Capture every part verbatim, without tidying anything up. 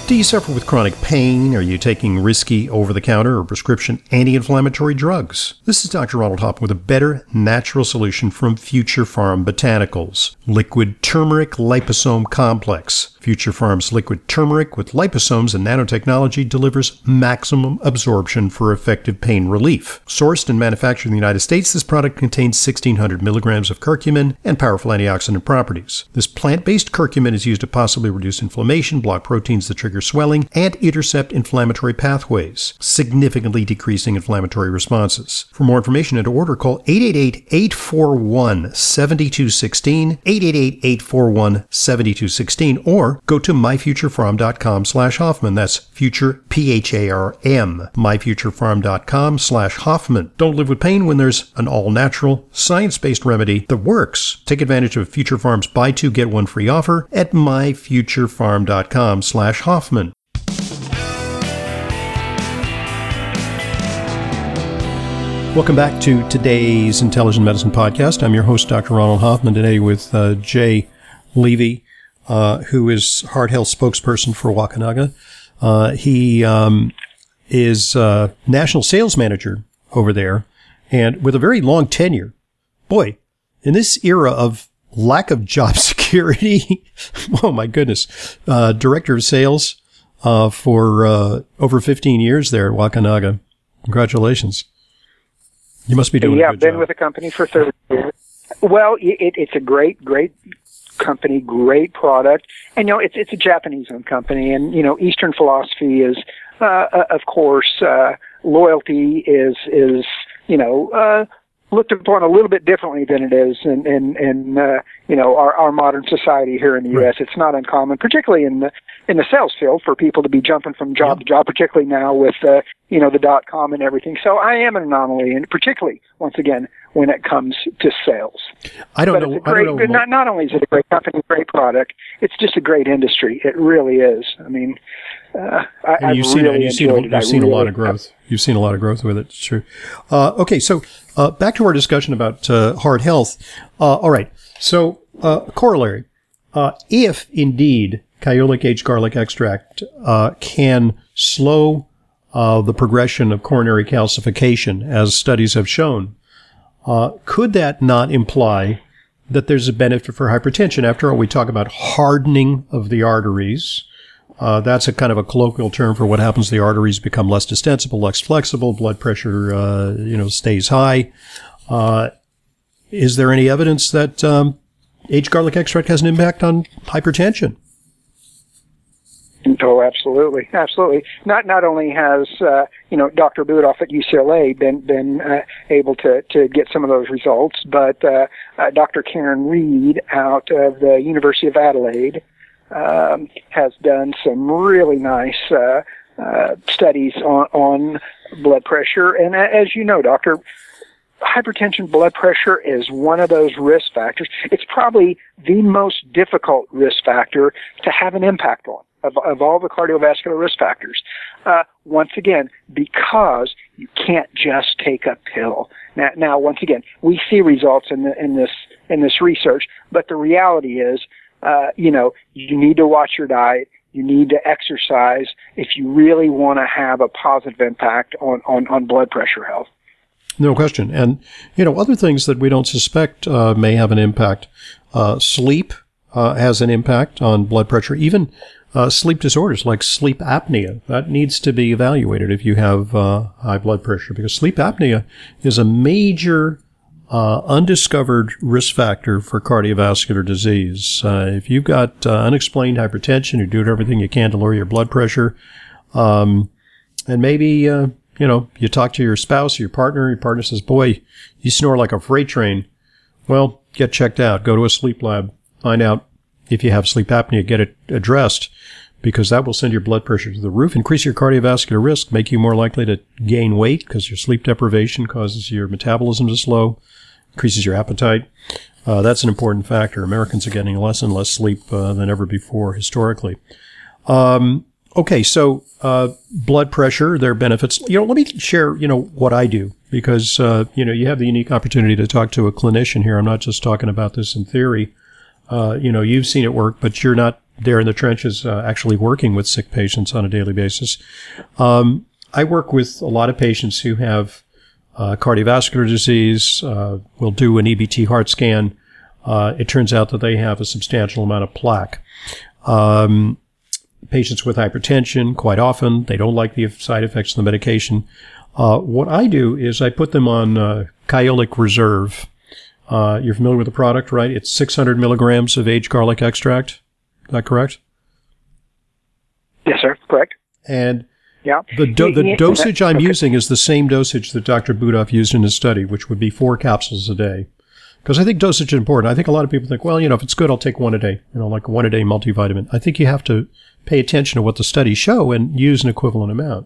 Do you suffer with chronic pain? Are you taking risky over-the-counter or prescription anti-inflammatory drugs? This is Doctor Ronald Hoffman with a better natural solution from Future Pharm Botanicals. Liquid Turmeric Liposome Complex. Future Pharm's liquid turmeric with liposomes and nanotechnology delivers maximum absorption for effective pain relief. Sourced and manufactured in the United States, this product contains sixteen hundred milligrams of curcumin and powerful antioxidant properties. This plant-based curcumin is used to possibly reduce inflammation, block proteins that trigger swelling, and intercept inflammatory pathways, significantly decreasing inflammatory responses. For more information and to order, call eight eight eight, eight four one, seven two one six, eight eight eight, eight four one, seven two one six, or go to my future pharm dot com slash Hoffman. That's future, P H A R M, my future pharm dot com slash Hoffman. Don't live with pain when there's an all-natural, science-based remedy that works. Take advantage of Future Pharm's buy two, get one free offer at my future pharm dot com slash Hoffman. Welcome back to today's Intelligent Medicine Podcast. I'm your host, Doctor Ronald Hoffman, today with uh, Jay Levy, uh, who is Heart Health spokesperson for Wakunaga. Uh, he um, is uh, national sales manager over there, and with a very long tenure. Boy, in this era of lack of job security, oh my goodness, uh, director of sales uh, for uh, over fifteen years there at Wakunaga. Congratulations. You must be doing yeah, a good job. Yeah, I've been job. with the company for thirty years. Well, it, it's a great, great company, great product. And, you know, it's it's a Japanese-owned company. And, you know, Eastern philosophy is, uh, of course, uh, loyalty is, is you know, uh, looked upon a little bit differently than it is in, in, in uh, you know, our, our modern society here in the U S. Right. It's not uncommon, particularly in the in the sales field, for people to be jumping from job yeah. to job, particularly now with, uh, you know, the dot-com and everything. So I am an anomaly, and particularly, once again, when it comes to sales. I don't but know. It's a great, I don't know. Not, not only is it a great company, great product, it's just a great industry. It really is. I mean, uh, I, and you've I've seen, really you've seen, enjoyed you've it. seen really, a lot of growth. You've seen a lot of growth with it. It's true. Uh, okay, so uh, back to our discussion about uh, heart health. Uh, all right. So uh, corollary: uh, if indeed Kyolic Aged Garlic Extract uh, can slow uh, the progression of coronary calcification, as studies have shown, uh, could that not imply that there's a benefit for hypertension? After all, we talk about hardening of the arteries. Uh, that's a kind of a colloquial term for what happens. The arteries become less distensible, less flexible, blood pressure, uh, you know, stays high. Uh, is there any evidence that um, aged garlic extract has an impact on hypertension? Oh, absolutely, absolutely. Not not only has uh, you know Doctor Budoff at U C L A been been uh, able to to get some of those results, but uh, uh, Doctor Karen Reed out of the University of Adelaide um, has done some really nice uh, uh, studies on on blood pressure. And uh, as you know, Doctor, hypertension, blood pressure is one of those risk factors. It's probably the most difficult risk factor to have an impact on. Of, of all the cardiovascular risk factors. Uh, once again, because you can't just take a pill. Now, now, once again, we see results in, the, in this in this research, but the reality is, uh, you know, you need to watch your diet. You need to exercise if you really want to have a positive impact on, on, on blood pressure health. No question. And, you know, other things that we don't suspect uh, may have an impact. Uh, sleep uh, has an impact on blood pressure. Even Uh, sleep disorders like sleep apnea, that needs to be evaluated if you have uh, high blood pressure, because sleep apnea is a major uh, undiscovered risk factor for cardiovascular disease. Uh, if you've got uh, unexplained hypertension, you're doing everything you can to lower your blood pressure, um, and maybe uh, you know you talk to your spouse or your partner, your partner says, boy, you snore like a freight train. Well, get checked out. Go to a sleep lab. Find out if you have sleep apnea, get it addressed, because that will send your blood pressure to the roof, increase your cardiovascular risk, make you more likely to gain weight because your sleep deprivation causes your metabolism to slow, increases your appetite. Uh, that's an important factor. Americans are getting less and less sleep uh, than ever before historically. Um, okay, so uh, blood pressure, there are benefits. You know, let me share, you know, what I do, because, uh, you know, you have the unique opportunity to talk to a clinician here. I'm not just talking about this in theory. Uh, you know, you've seen it work, but you're not there in the trenches, uh, actually working with sick patients on a daily basis. Um, I work with a lot of patients who have uh, cardiovascular disease. Uh, we'll do an E B T heart scan. Uh, it turns out that they have a substantial amount of plaque. Um, patients with hypertension, quite often, they don't like the side effects of the medication. Uh, what I do is I put them on uh, Kyolic Reserve. Uh, you're familiar with the product, right? It's six hundred milligrams of aged garlic extract. Is that correct? Yes, sir. Correct. And yeah. the, do- the dosage I'm okay. using is the same dosage that Doctor Budoff used in his study, which would be four capsules a day. Because I think dosage is important. I think a lot of people think, well, you know, if it's good, I'll take one a day, you know, like a one a day multivitamin. I think you have to pay attention to what the studies show and use an equivalent amount.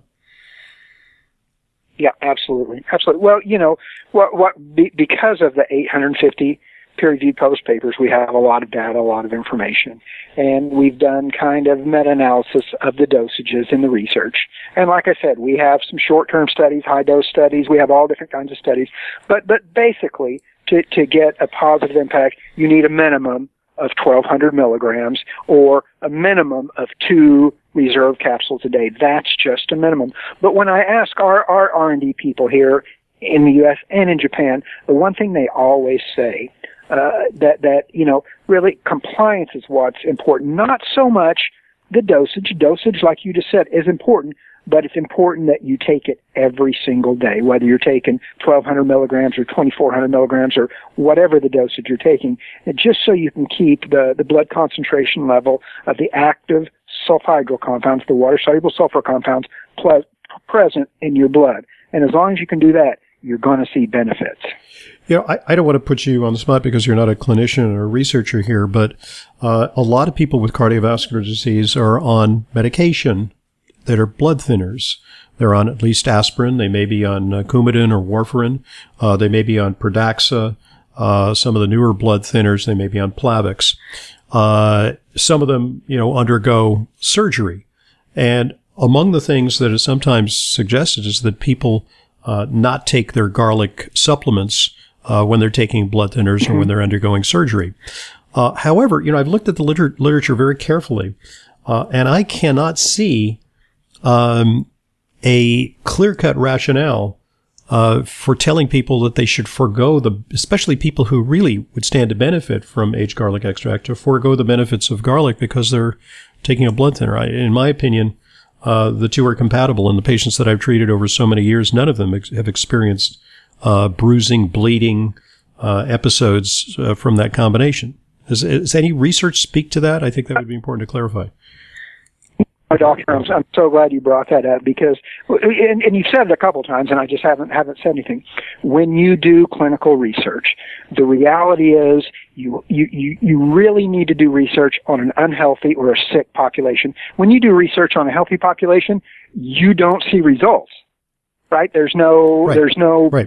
Yeah, absolutely. Absolutely. Well, you know, what, what, be, because of the eight hundred fifty peer-reviewed published papers, we have a lot of data, a lot of information. And we've done kind of meta-analysis of the dosages in the research. And like I said, we have some short-term studies, high-dose studies. We have all different kinds of studies. But, but basically, to, to get a positive impact, you need a minimum of twelve hundred milligrams or a minimum of two reserve capsules a day. That's just a minimum. But when I ask our, our R and D people here in the U S and in Japan, the one thing they always say, uh, that, that, you know, really compliance is what's important. Not so much the dosage. Dosage, like you just said, is important, but it's important that you take it every single day, whether you're taking twelve hundred milligrams or twenty-four hundred milligrams or whatever the dosage you're taking, and just so you can keep the, the blood concentration level of the active sulfhydryl compounds, the water-soluble sulfur compounds, ple- present in your blood. And as long as you can do that, you're going to see benefits. You know, I, I don't want to put you on the spot because you're not a clinician or a researcher here, but uh, a lot of people with cardiovascular disease are on medication that are blood thinners. They're on at least aspirin. They may be on uh, Coumadin or warfarin. Uh, they may be on Pradaxa. Uh, some of the newer blood thinners, they may be on Plavix. Uh, some of them, you know, undergo surgery. And among the things that is sometimes suggested is that people uh, not take their garlic supplements uh, when they're taking blood thinners or when they're undergoing surgery. Uh, however, you know, I've looked at the liter- literature very carefully, uh, and I cannot see Um, a clear-cut rationale uh, for telling people that they should forego the, especially people who really would stand to benefit from aged garlic extract, to forego the benefits of garlic because they're taking a blood thinner. I, in my opinion, uh, the two are compatible. And the patients that I've treated over so many years, none of them ex- have experienced uh, bruising, bleeding uh, episodes uh, from that combination. Does, does any research speak to that? I think that would be important to clarify. Doctor, I'm, I'm so glad you brought that up because, and, and you've said it a couple times, and I just haven't haven't said anything. When you do clinical research, the reality is you you you, you really need to do research on an unhealthy or a sick population. When you do research on a healthy population, you don't see results, right? There's no right. there's no right.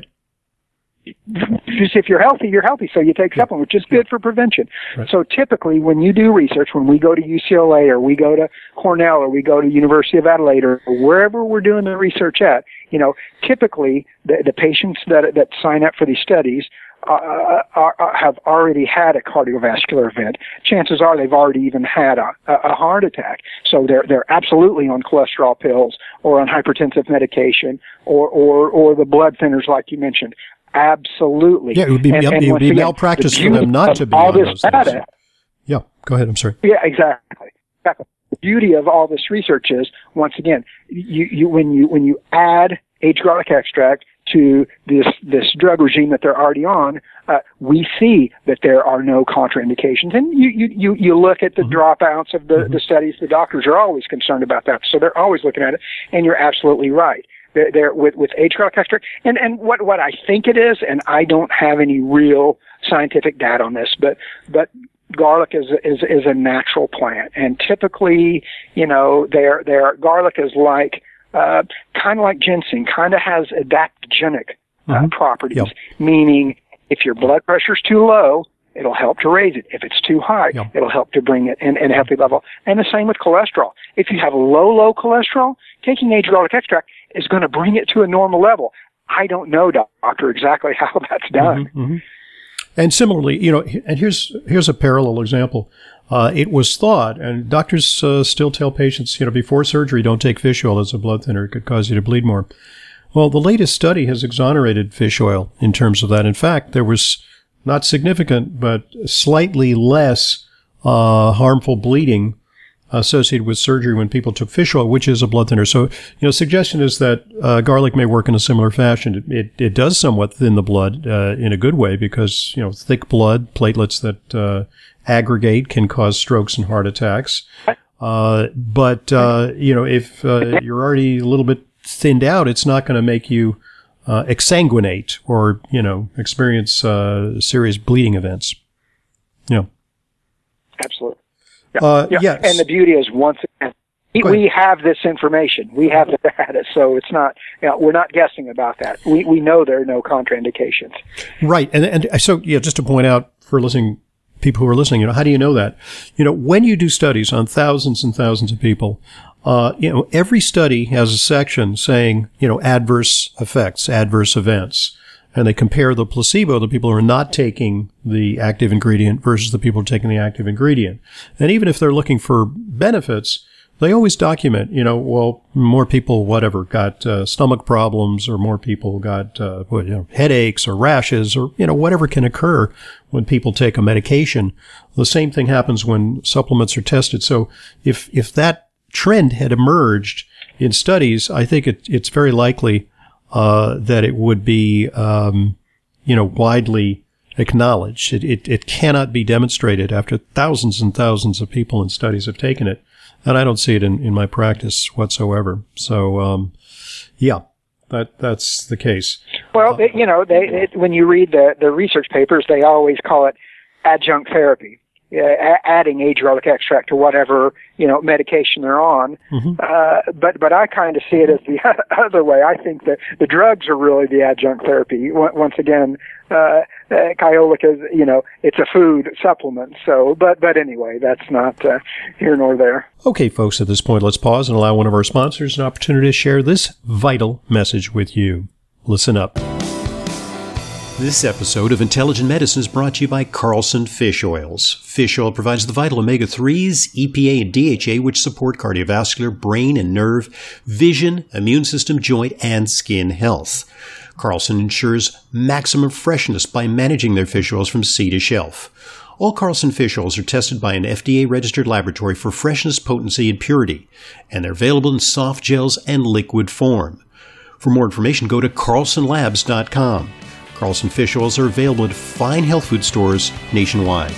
Just if you're healthy, you're healthy, so you take yeah. supplement, which is good yeah. for prevention. Right. So typically, when you do research, when we go to U C L A or we go to Cornell or we go to University of Adelaide or wherever we're doing the research at, you know, typically the, the patients that that sign up for these studies uh, are, are, have already had a cardiovascular event. Chances are they've already even had a, a heart attack. So they're they're absolutely on cholesterol pills or on hypertensive medication or or or the blood thinners like you mentioned. Absolutely. Yeah, it would be, and, and it would be again, malpractice the for them not to be all on this those data, things. Yeah, go ahead. I'm sorry. Yeah, exactly. exactly. The beauty of all this research is, once again, you, you when you when you add aged garlic extract to this this drug regime that they're already on, uh, we see that there are no contraindications. And you you you, you look at the mm-hmm. dropouts of the, mm-hmm. the studies. The doctors are always concerned about that, so they're always looking at it. And you're absolutely right. They're, they're with, with aged garlic extract. And, and what, what I think it is, and I don't have any real scientific data on this, but, but garlic is, is, is a natural plant. And typically, you know, they're, they're, garlic is like, uh, kind of like ginseng, kind of has adaptogenic uh, mm-hmm. properties, yep. meaning if your blood pressure's too low, it'll help to raise it. If it's too high, yep. it'll help to bring it in, in a healthy level. And the same with cholesterol. If you have low, low cholesterol, taking aged garlic extract is going to bring it to a normal level. I don't know, doctor, exactly how that's done. Mm-hmm, mm-hmm. And similarly, you know, and here's here's a parallel example. uh, it was thought, and doctors uh, still tell patients, you know, before surgery, don't take fish oil as a blood thinner. It could cause you to bleed more. Well, the latest study has exonerated fish oil in terms of that. In fact, there was not significant, but slightly less uh, harmful bleeding associated with surgery when people took fish oil, which is a blood thinner. So, you know, suggestion is that uh, garlic may work in a similar fashion. It, it, it does somewhat thin the blood uh, in a good way because, you know, thick blood, platelets that uh, aggregate can cause strokes and heart attacks. Uh, but, uh, you know, if uh, you're already a little bit thinned out, it's not going to make you uh, exsanguinate or, you know, experience uh, serious bleeding events. You know. Absolutely. Yeah. Uh, yeah. Yes. And the beauty is, once again, we have this information. We have the data, so it's not, you know, we're not guessing about that. We we know there are no contraindications. Right. And and so, yeah, just to point out for listening, people who are listening, you know, how do you know that? You know, when you do studies on thousands and thousands of people, uh, you know, every study has a section saying, you know, adverse effects, adverse events. And they compare the placebo, the people who are not taking the active ingredient versus the people who are taking the active ingredient. And even if they're looking for benefits, they always document, you know, well, more people, whatever, got uh, stomach problems, or more people got uh, you know, headaches or rashes, or, you know, whatever can occur when people take a medication. The same thing happens when supplements are tested. So if if that trend had emerged in studies, I think it, it's very likely uh, that it would be, um, you know, widely acknowledged. It, it, it cannot be demonstrated after thousands and thousands of people in studies have taken it. And I don't see it in, in my practice whatsoever. So, um, yeah, that that's the case. Well, uh, you know, they, it, when you read the, the research papers, they always call it adjunct therapy. Uh, adding age garlic extract to whatever, you know, medication they're on. Mm-hmm. Uh, but, but I kind of see it as the other way. I think that the drugs are really the adjunct therapy. Once again, uh, uh Kyolic is, you know, it's a food supplement. So, but, but anyway, that's not uh, here nor there. Okay, folks, at this point, let's pause and allow one of our sponsors an opportunity to share this vital message with you. Listen up. This episode of Intelligent Medicine is brought to you by Carlson Fish Oils. Fish oil provides the vital omega threes, E P A, and D H A, which support cardiovascular, brain and nerve, vision, immune system, joint, and skin health. Carlson ensures maximum freshness by managing their fish oils from sea to shelf. All Carlson fish oils are tested by an F D A-registered laboratory for freshness, potency, and purity, and they're available in soft gels and liquid form. For more information, go to carlson labs dot com. Carlson fish oils are available at fine health food stores nationwide.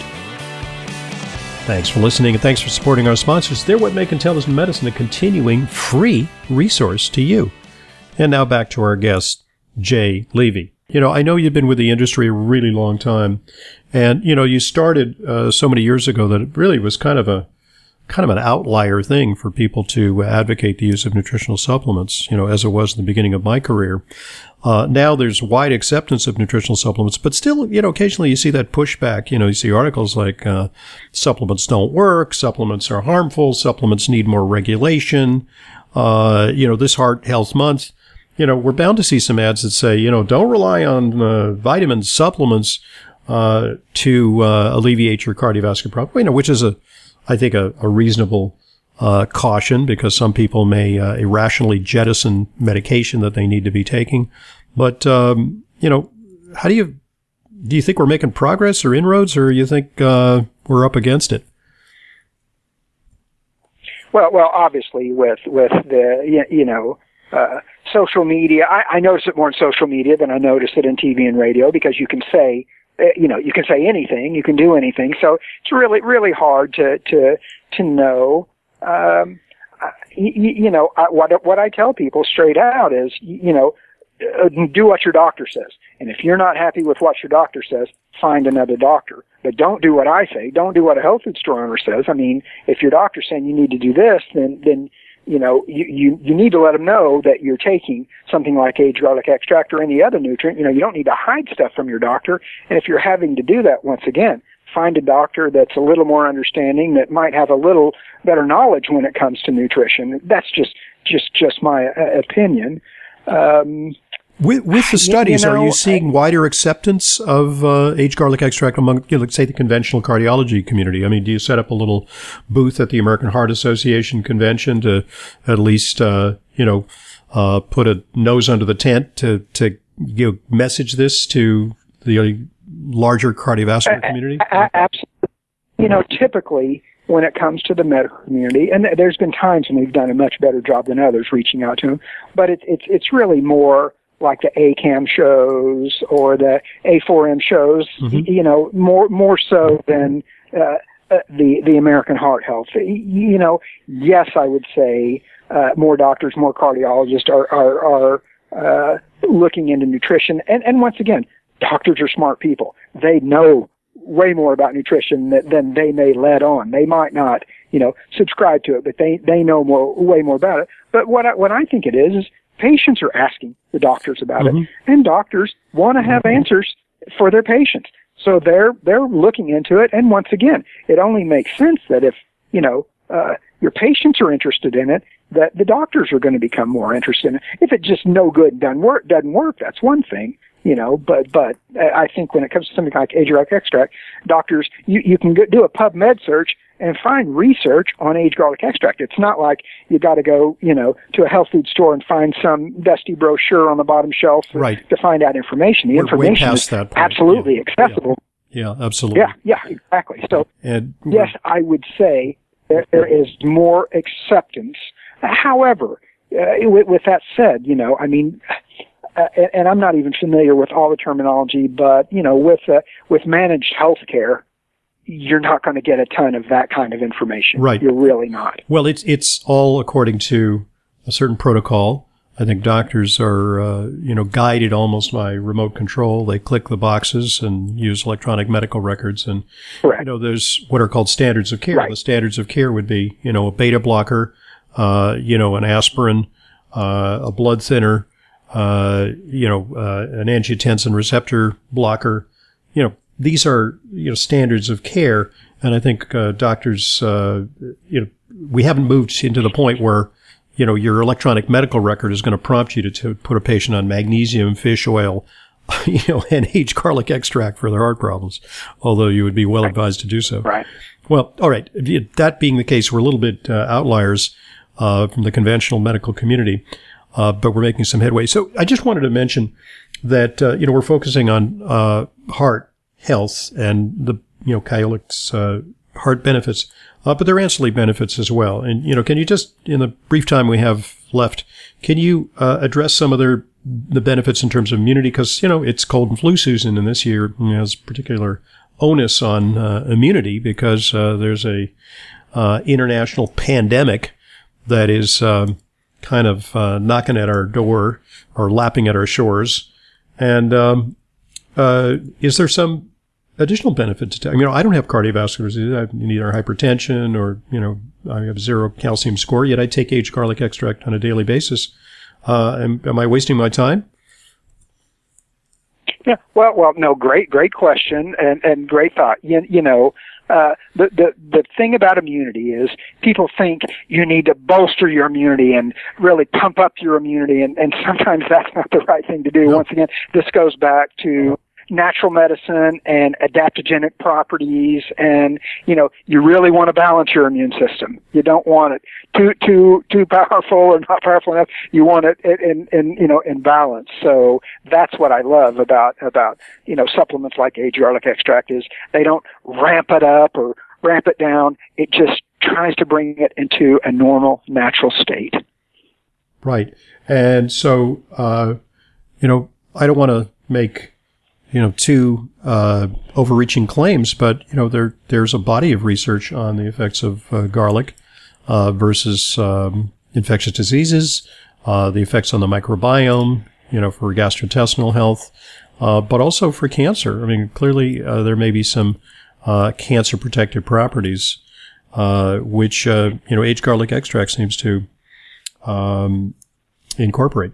Thanks for listening, and thanks for supporting our sponsors. They're what make Intelligent Medicine a continuing free resource to you. And now back to our guest, Jay Levy. You know, I know you've been with the industry a really long time, and, you know, you started uh, so many years ago that it really was kind of a kind of an outlier thing for people to advocate the use of nutritional supplements, you know, as it was in the beginning of my career. Uh, now there's wide acceptance of nutritional supplements, but still, you know, occasionally you see that pushback. You know, you see articles like, uh, supplements don't work, supplements are harmful, supplements need more regulation. Uh, you know, this Heart Health Month, you know, we're bound to see some ads that say, you know, don't rely on uh, vitamin supplements, uh, to, uh, alleviate your cardiovascular problem, you know, which is a, I think a, a reasonable uh, caution, because some people may uh, irrationally jettison medication that they need to be taking. But, um, you know, how do you, do you think we're making progress or inroads, or you think uh, we're up against it? Well, well, obviously with, with the, you know, uh, social media, I, I notice it more in social media than I notice it in T V and radio, because you can say, you know, you can say anything, you can do anything. So it's really, really hard to, to, to know. Um, you, you know, I, what, what I tell people straight out is, you know, do what your doctor says. And if you're not happy with what your doctor says, find another doctor. But don't do what I say. Don't do what a health food store owner says. I mean, if your doctor's saying you need to do this, then, then, you know, you, you, you need to let them know that you're taking something like aged garlic extract or any other nutrient. You know, you don't need to hide stuff from your doctor. And if you're having to do that, once again, find a doctor that's a little more understanding, that might have a little better knowledge when it comes to nutrition. That's just, just, just my uh, opinion. Um, With, with the studies, you know, are you seeing I, wider acceptance of uh, aged garlic extract among, you know, let's say, the conventional cardiology community? I mean, do you set up a little booth at the American Heart Association convention to at least, uh, you know, uh, put a nose under the tent to, to you know, message this to the larger cardiovascular community? Absolutely. You know, typically when it comes to the medical community, and there's been times when we've done a much better job than others reaching out to them, but it, it's it's really more like the A C A M shows or the A four M shows, mm-hmm. you know, more more so than uh, uh, the the American Heart Health. You know, yes, I would say uh, more doctors, more cardiologists are are, are uh, looking into nutrition, and and once again, doctors are smart people. They know way more about nutrition than, than they may let on. They might not, you know, subscribe to it, but they they know more way more about it. But what I, what I think it is is patients are asking the doctors about mm-hmm. it, and doctors want to have answers for their patients. So they're they're looking into it. And once again, it only makes sense that if, you know, uh, your patients are interested in it, that the doctors are going to become more interested in it. If it's just no good and doesn't work, doesn't work, that's one thing, you know. But but I think when it comes to something like aged garlic extract, doctors, you you can go, do a PubMed search and find research on aged garlic extract. It's not like you got to go, you know, to a health food store and find some dusty brochure on the bottom shelf right. to find out information. The We're information is that absolutely yeah. accessible. Yeah. yeah, absolutely. Yeah, yeah, exactly. So, and yes, I would say there, there is more acceptance. However, uh, with, with that said, you know, I mean, uh, and, and I'm not even familiar with all the terminology, but, you know, with uh, with managed health care, you're not going to get a ton of that kind of information. Right. You're really not. Well, it's it's all according to a certain protocol. I think doctors are, uh, you know, guided almost by remote control. They click the boxes and use electronic medical records. And, Correct. you know, there's what are called standards of care. Right. The standards of care would be, you know, a beta blocker, uh, you know, an aspirin, uh, a blood thinner, uh, you know, uh, an angiotensin receptor blocker, you know, these are, you know, standards of care, and I think uh, doctors, uh, you know, we haven't moved into the point where, you know, your electronic medical record is going to prompt you to, to put a patient on magnesium, fish oil, you know, and aged garlic extract for their heart problems, although you would be well advised to do so. Right. Well, all right. That being the case, we're a little bit uh, outliers uh, from the conventional medical community, uh, but we're making some headway. So I just wanted to mention that, uh, you know, we're focusing on uh, heart health and the, you know, Kyolic's uh, heart benefits, uh, but there are ancillary benefits as well. And, you know, can you just, in the brief time we have left, can you uh, address some of their, the benefits in terms of immunity? Because, you know, it's cold and flu season, and this year you know, has particular onus on uh, immunity because uh, there's a uh, international pandemic that is um, kind of uh, knocking at our door or lapping at our shores. And um, uh, is there some additional benefit to, I mean, you know, I don't have cardiovascular disease. I have neither hypertension or, you know, I have zero calcium score, yet I take aged garlic extract on a daily basis. Uh, am, am I wasting my time? Yeah, well, well, no, great, great question and, and great thought. You, you know, uh, the, the, the thing about immunity is people think you need to bolster your immunity and really pump up your immunity. And, and sometimes that's not the right thing to do. No. Once again, this goes back to natural medicine and adaptogenic properties, and you know you really want to balance your immune system. You don't want it too too too powerful or not powerful enough. You want it in in you know in balance. So that's what I love about about you know supplements like aged garlic extract is they don't ramp it up or ramp it down. It just tries to bring it into a normal natural state. Right, and so uh, you know I don't want to make you know, too uh, overreaching claims, but, you know, there there's a body of research on the effects of uh, garlic uh, versus um, infectious diseases, uh, the effects on the microbiome, you know, for gastrointestinal health, uh, but also for cancer. I mean, clearly uh, there may be some uh, cancer protective properties, uh, which, uh, you know, aged garlic extract seems to um, incorporate.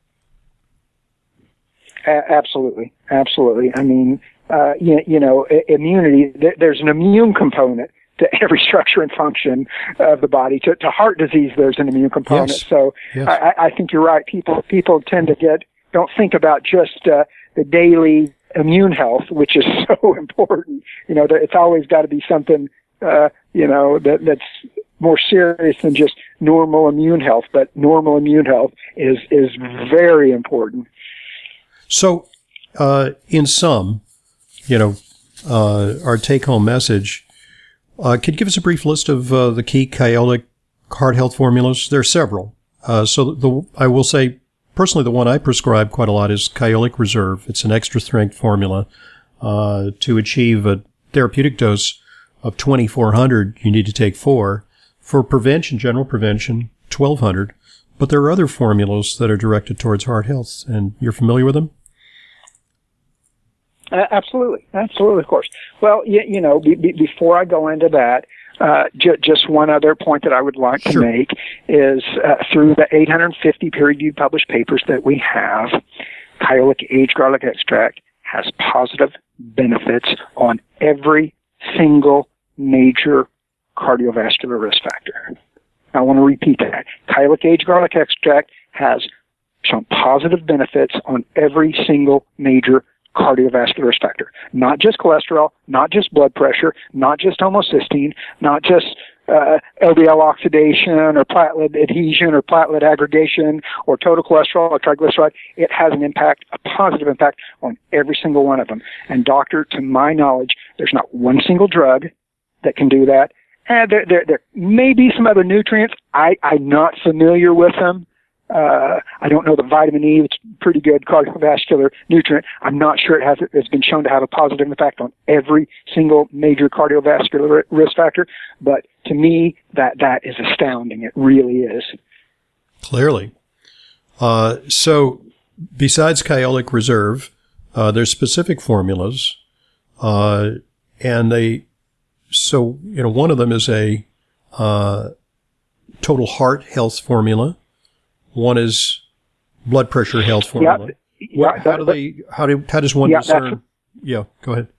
Absolutely, absolutely. I mean, uh, you, you know, immunity. There's an immune component to every structure and function of the body. To, to heart disease, there's an immune component. Yes. So yes. I, I think you're right. People people tend to get don't think about just uh, the daily immune health, which is so important. You know, it's always got to be something, uh, you know, that, that's more serious than just normal immune health. But normal immune health is is very important. So, uh, in sum, you know, uh, our take-home message. Uh, could you give us a brief list of uh, the key Kyolic heart health formulas? There are several. Uh, so the I will say, personally, the one I prescribe quite a lot is Kyolic Reserve. It's an extra-strength formula. Uh, to achieve a therapeutic dose of twenty-four hundred, you need to take four. For prevention, general prevention, twelve hundred. But there are other formulas that are directed towards heart health, and you're familiar with them? Uh, absolutely. Absolutely, of course. Well, you, you know, be, be, before I go into that, uh, j- just one other point that I would like Sure. to make is uh, through the eight hundred fifty peer-reviewed published papers that we have, Kyolic aged garlic extract has positive benefits on every single major cardiovascular risk factor. I want to repeat that. Kyolic aged garlic extract has shown positive benefits on every single major cardiovascular risk factor. Not just cholesterol, not just blood pressure, not just homocysteine, not just uh, L D L oxidation or platelet adhesion or platelet aggregation or total cholesterol or triglyceride. It has an impact, a positive impact on every single one of them. And doctor, to my knowledge, there's not one single drug that can do that. And there, there, there may be some other nutrients. I, I'm not familiar with them. Uh, I don't know the vitamin E, it's a pretty good cardiovascular nutrient. I'm not sure it has, it's been shown to have a positive effect on every single major cardiovascular risk factor. But to me, that, that is astounding. It really is. Clearly. Uh, so besides Kyolic Reserve, uh, there's specific formulas, uh, and they, so, you know, one of them is a, uh, total heart health formula. One is blood pressure health formula. Yeah, what, yeah, how that, do they? How do? How does one yeah, discern? Yeah, go ahead.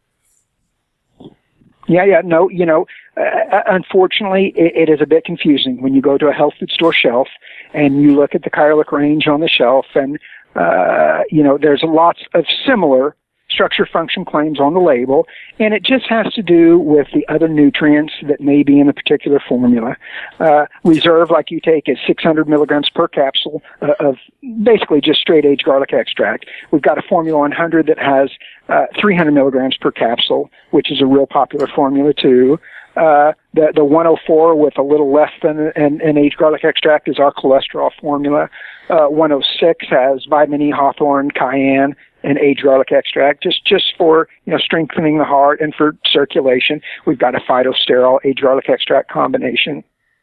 Yeah, yeah, no, you know, uh, unfortunately, it, it is a bit confusing when you go to a health food store shelf and you look at the Kyolic range on the shelf, and uh, you know, there's lots of similar structure function claims on the label, and it just has to do with the other nutrients that may be in a particular formula. Uh, Reserve, like you take, is six hundred milligrams per capsule uh, of basically just straight aged garlic extract. We've got a Formula one hundred that has uh, three hundred milligrams per capsule, which is a real popular formula too. Uh, the, the one oh four with a little less than an, an aged garlic extract is our cholesterol formula. Uh, one oh six has vitamin E, hawthorn, cayenne, and aged garlic extract, just, just for, you know, strengthening the heart and for circulation. We've got a phytosterol aged garlic extract combination.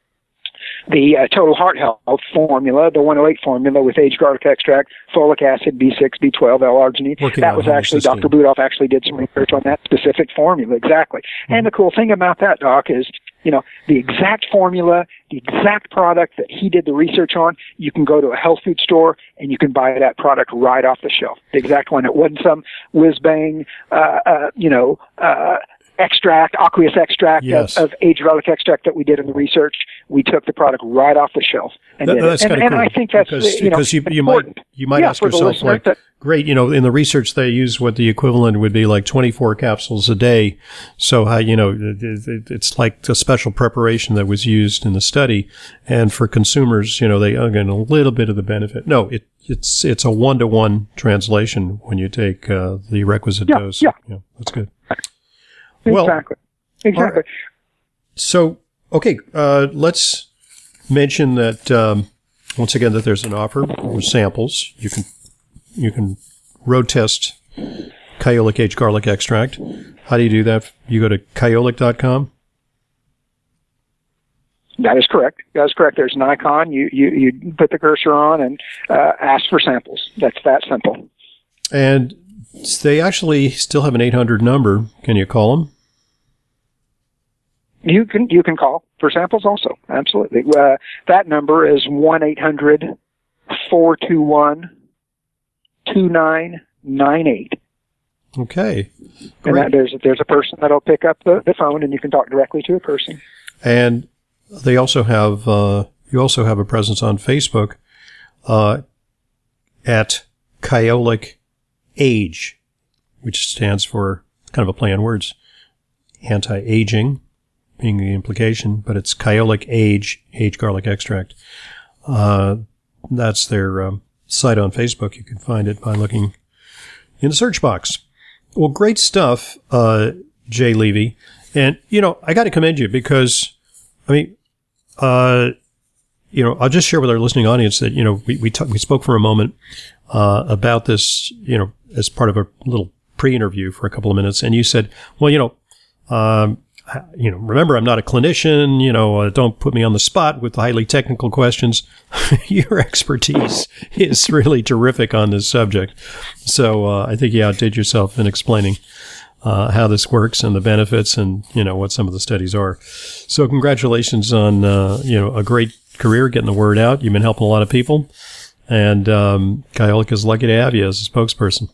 The uh, Total Heart Health formula, the one oh eight formula with aged garlic extract, folic acid, B six, B twelve, L-arginine. Working that was actually, Doctor Budoff actually did some research on that specific formula, exactly. Mm-hmm. And the cool thing about that, Doc, is, you know, the exact formula, the exact product that he did the research on, you can go to a health food store and you can buy that product right off the shelf. The exact one. It wasn't some whiz-bang, uh, uh, you know, uh, extract, aqueous extract yes. of, of aged garlic extract that we did in the research. We took the product right off the shelf. And, that, that's and, and, and cool I think that's, because, you know, because you, you might, you might yeah, ask yourself, like, that, great, you know, in the research they use what the equivalent would be like twenty-four capsules a day. So, how, you know, it, it, it's like a special preparation that was used in the study. And for consumers, you know, they are getting a little bit of the benefit. No, it, it's, it's a one-to-one translation when you take uh, the requisite yeah, dose. Yeah. yeah, that's good. Exactly. Well, exactly. Right. So, okay, uh, let's mention that, um, once again, that there's an offer for samples. You can, you can road test Kyolic aged garlic extract. How do you do that? You go to kyolic dot com? That is correct. That is correct. There's an icon. You, you, you put the cursor on and uh, ask for samples. That's that simple. And they actually still have an eight hundred number. Can you call them? You can you can call for samples also. Absolutely. Uh, that number is one eight hundred four two one two nine nine eight. Okay. Great. And that, there's there's a person that'll pick up the, the phone, and you can talk directly to a person. And they also have uh, you also have a presence on Facebook uh, at Kyolic Age, which stands for kind of a play on words, anti-aging being the implication, but it's Kyolic Age, Age Garlic Extract. Uh, that's their um, site on Facebook. You can find it by looking in the search box. Well, great stuff, uh, Jay Levy. And, you know, I got to commend you because, I mean, uh, you know, I'll just share with our listening audience that, you know, we we, talk, we spoke for a moment uh, about this, you know, as part of a little pre-interview for a couple of minutes. And you said, well, you know, um, you know, remember, I'm not a clinician, you know, uh, don't put me on the spot with highly technical questions. Your expertise is really terrific on this subject. So uh, I think you outdid yourself in explaining uh, how this works and the benefits and, you know, what some of the studies are. So congratulations on, uh, you know, a great career getting the word out. You've been helping a lot of people. And um, Kyolic is lucky to have you as a spokesperson.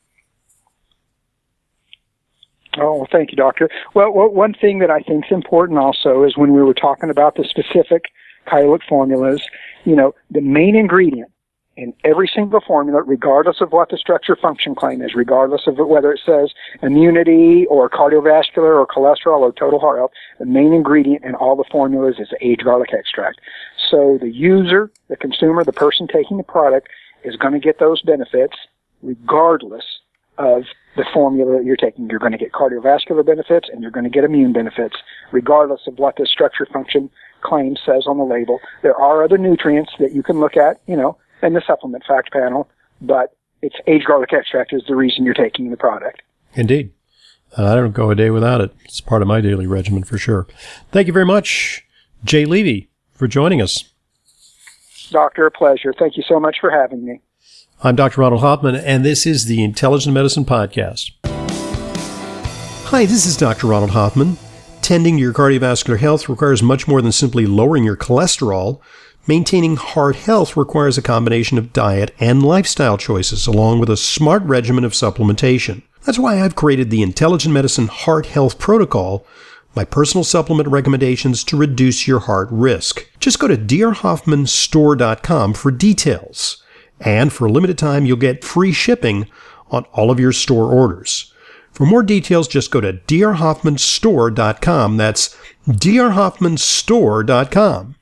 Oh, well, thank you, Doctor. Well, well, one thing that I think is important also is when we were talking about the specific Kyolic formulas, you know, the main ingredient in every single formula, regardless of what the structure function claim is, regardless of whether it says immunity or cardiovascular or cholesterol or total heart health, the main ingredient in all the formulas is Age Garlic Extract. So the user, the consumer, the person taking the product is going to get those benefits regardless of the formula that you're taking. You're going to get cardiovascular benefits and you're going to get immune benefits, regardless of what the structure function claim says on the label. There are other nutrients that you can look at, you know, in the supplement fact panel, but it's Age Garlic Extract is the reason you're taking the product. Indeed. Uh, I don't go a day without it. It's part of my daily regimen for sure. Thank you very much, Jay Levy, for joining us. Doctor, a pleasure. Thank you so much for having me. I'm Doctor Ronald Hoffman, and this is the Intelligent Medicine Podcast. Hi, this is Doctor Ronald Hoffman. Tending to your cardiovascular health requires much more than simply lowering your cholesterol. Maintaining heart health requires a combination of diet and lifestyle choices, along with a smart regimen of supplementation. That's why I've created the Intelligent Medicine Heart Health Protocol, my personal supplement recommendations to reduce your heart risk. Just go to d r hoffman store dot com for details. And for a limited time, you'll get free shipping on all of your store orders. For more details, just go to d r hoffman store dot com. That's d r hoffman store dot com.